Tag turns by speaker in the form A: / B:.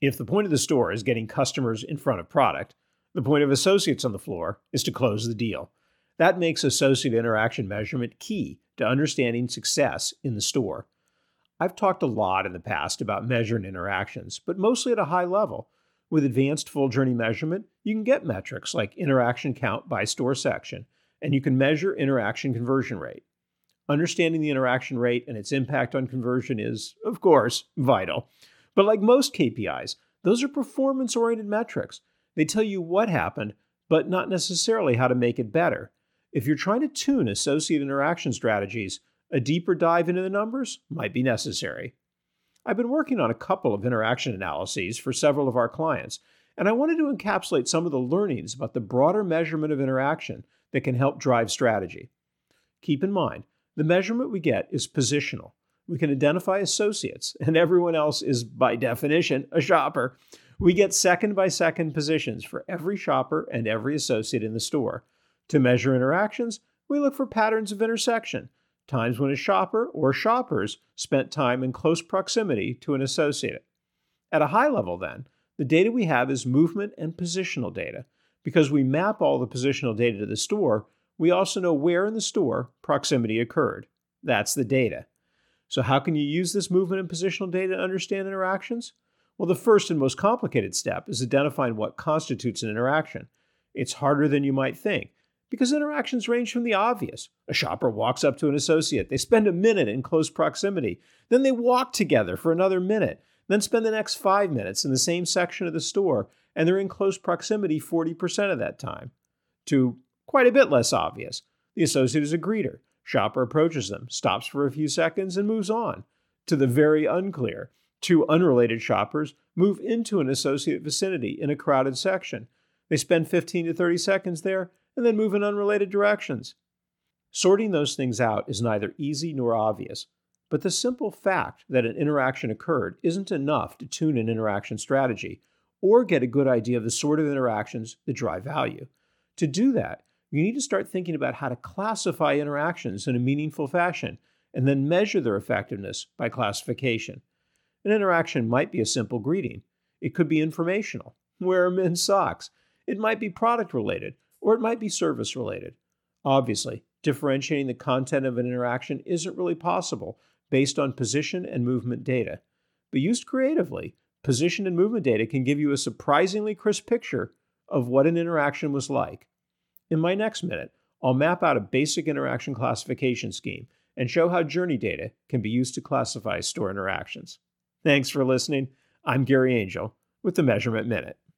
A: If the point of the store is getting customers in front of product, the point of associates on the floor is to close the deal. That makes associate interaction measurement key to understanding success in the store. I've talked a lot in the past about measuring interactions, but mostly at a high level. With advanced full journey measurement, you can get metrics like interaction count by store section, and you can measure interaction conversion rate. Understanding the interaction rate and its impact on conversion is, of course, vital. But like most KPIs, those are performance-oriented metrics. They tell you what happened, but not necessarily how to make it better. If you're trying to tune associate interaction strategies, a deeper dive into the numbers might be necessary. I've been working on a couple of interaction analyses for several of our clients, and I wanted to encapsulate some of the learnings about the broader measurement of interaction that can help drive strategy. Keep in mind, the measurement we get is positional. We can identify associates, and everyone else is, by definition, a shopper. We get second-by-second positions for every shopper and every associate in the store. To measure interactions, we look for patterns of intersection, times when a shopper or shoppers spent time in close proximity to an associate. At a high level, then, the data we have is movement and positional data. Because we map all the positional data to the store, we also know where in the store proximity occurred. That's the data. So how can you use this movement and positional data to understand interactions? Well, the first and most complicated step is identifying what constitutes an interaction. It's harder than you might think, because interactions range from the obvious. A shopper walks up to an associate. They spend a minute in close proximity. Then they walk together for another minute. Then spend the next 5 minutes in the same section of the store, and they're in close proximity 40% of that time. To quite a bit less obvious, the associate is a greeter. Shopper approaches them, stops for a few seconds, and moves on. To the very unclear, two unrelated shoppers move into an associate vicinity in a crowded section. They spend 15 to 30 seconds there and then move in unrelated directions. Sorting those things out is neither easy nor obvious, but the simple fact that an interaction occurred isn't enough to tune an interaction strategy or get a good idea of the sort of interactions that drive value. To do that, you need to start thinking about how to classify interactions in a meaningful fashion and then measure their effectiveness by classification. An interaction might be a simple greeting. It could be informational. Wear men's socks. It might be product related, or it might be service related. Obviously, differentiating the content of an interaction isn't really possible based on position and movement data. But used creatively, position and movement data can give you a surprisingly crisp picture of what an interaction was like. In my next minute, I'll map out a basic interaction classification scheme and show how journey data can be used to classify store interactions. Thanks for listening. I'm Gary Angel with the Measurement Minute.